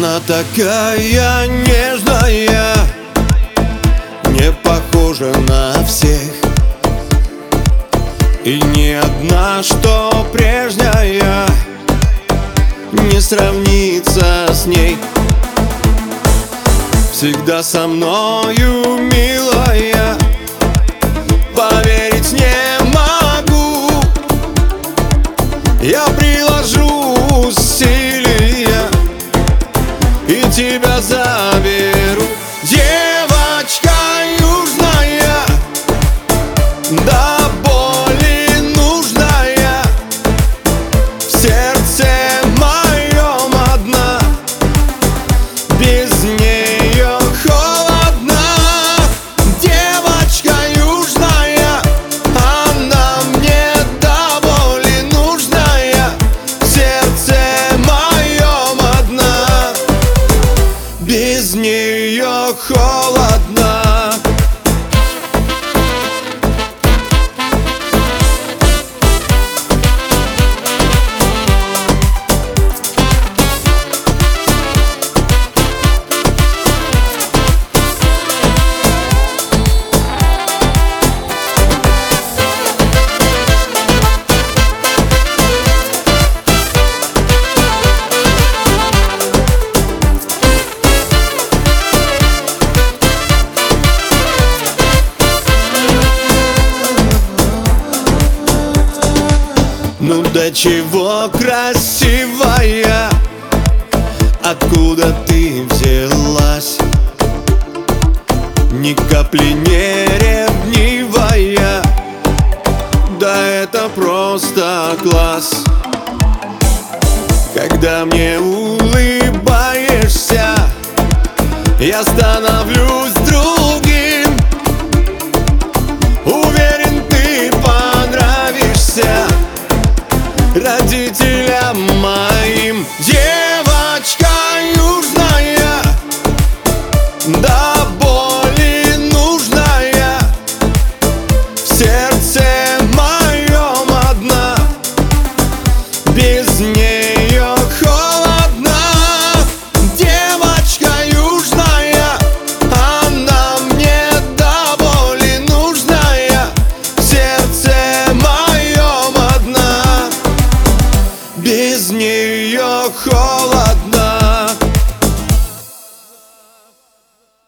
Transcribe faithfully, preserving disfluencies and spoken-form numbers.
Она такая нежная, не похожа на всех, и ни одна, что прежняя, не сравнится с ней. Всегда со мною, милая, поверить не могу. Я приложу усилия и тебя заберу. Девочка южная, до боли нужная, в сердце моем одна, без нее холодно. Девочка южная, она мне до боли нужная, в сердце моем одна, без нее холодно. Ну до чего красивая, откуда ты взялась? Ни капли не ревнивая, да это просто класс. Когда мне улыбаешься, я становлюсь другим. Уверен, ты понравишься родителям моим. Девочка южная, до боли нужная, в сердце моем одна, без нее холодно. Девочка южная, она мне до боли нужная, в сердце моем одна, без нее холодно.